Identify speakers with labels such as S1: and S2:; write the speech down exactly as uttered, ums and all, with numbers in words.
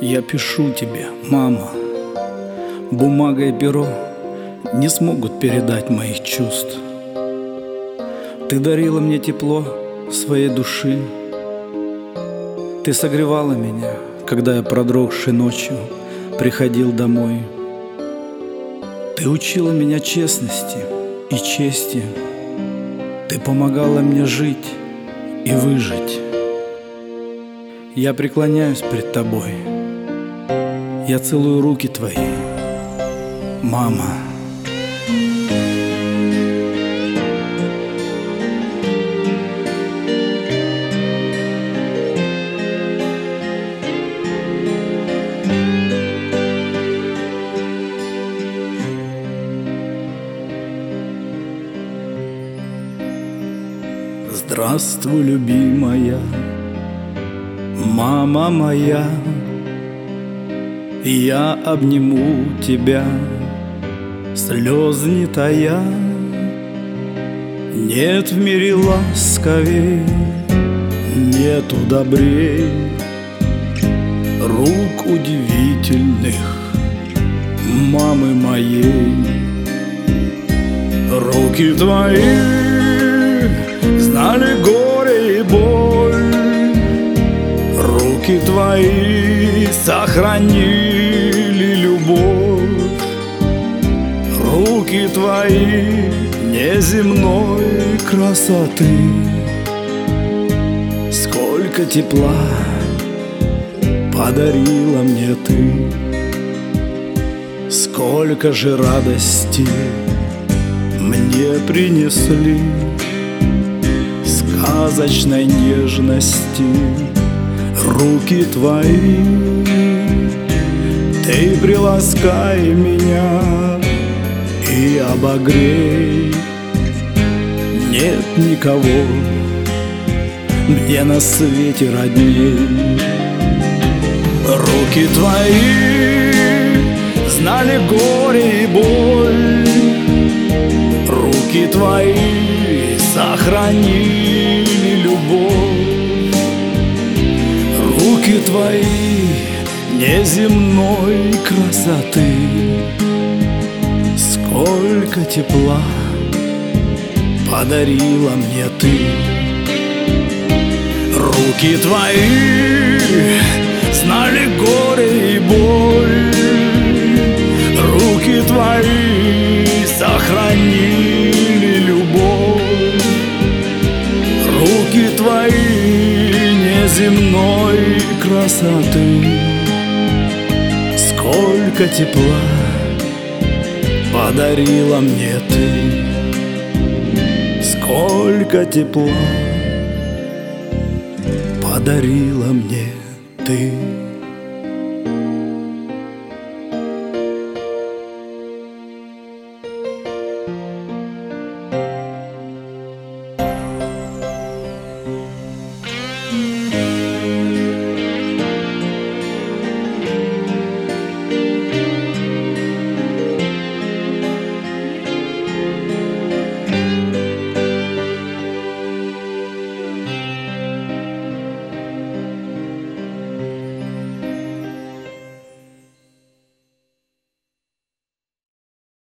S1: Я пишу тебе, мама. Бумага и перо не смогут передать моих чувств. Ты дарила мне тепло своей души. Ты согревала меня, когда я, продрогший ночью, приходил домой. Ты учила меня честности и чести. Ты помогала мне жить и выжить. Я преклоняюсь пред тобой. Я целую руки твои, мама. Здравствуй, любимая, мама моя. Я обниму тебя, слез не тая. Нет в мире ласковей, нету добрей рук удивительных мамы моей. Руки твои знали горе и боль, руки твои сохранили любовь, руки твои неземной красоты. Сколько тепла подарила мне ты, сколько же радости мне принесли. Сказочной нежности руки твои. Ты приласкай меня и обогрей. Нет никого мне на свете родней. Руки твои знали горе и боль, руки твои сохранили любовь, руки твои неземной красоты. Сколько тепла подарила мне ты. Руки твои знали горе и боль, руки твои сохранили любовь, руки твои неземной красоты. Сколько тепла подарила мне ты, сколько тепла подарила мне ты.